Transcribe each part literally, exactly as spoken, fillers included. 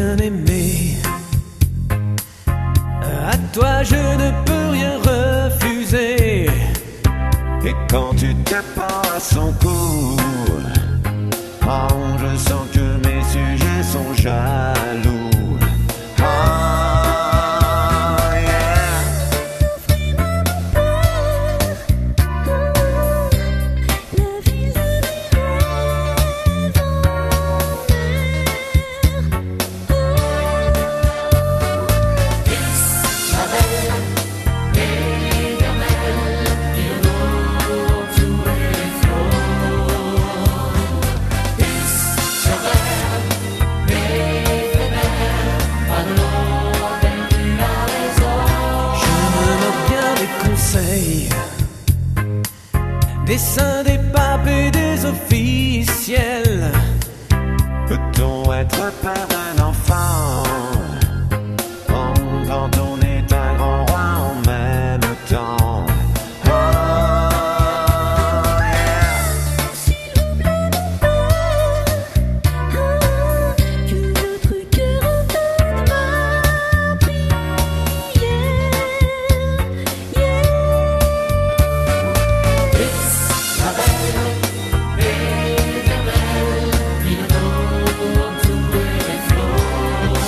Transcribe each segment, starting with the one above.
bien-aimé. À toi je ne peux rien refuser. Et quand tu t'apprends à son cou, oh, je sens que mes sujets sont jaloux. Oh, yeah. La ville de mes rêves en mer. Isabelle, éternelle, il eau tout et flot. Isabelle, éphémère, pas de l'eau perdue à les eaux. Je me moque bien des conseils, des saints, des papes et des officiels. Peut-on être père d'un enfant oh, quand on est un grand roi en même temps? Oh, yeah. S'il vous plaît, ne pas que votre cœur entende ma prière. Yeah. Isabelle, éternelle, il eau tout et flot.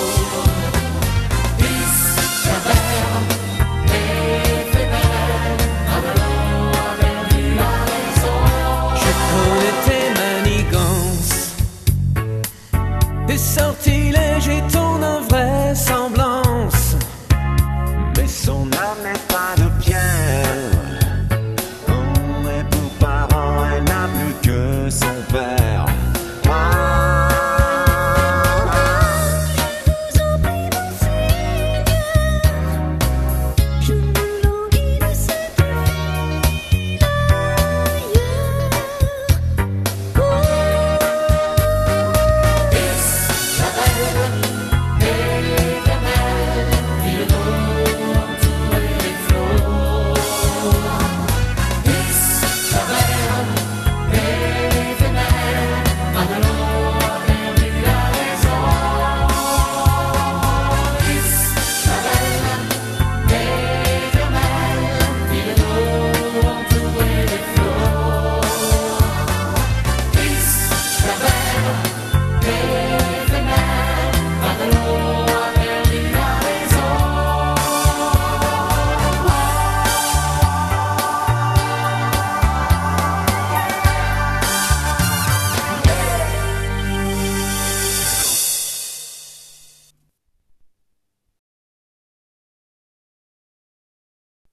Isabelle, éphémère, pas de l'eau perdue à les eaux. Je connais tes manigances, tes sortilèges et ton invraisemblance. Mais son âme est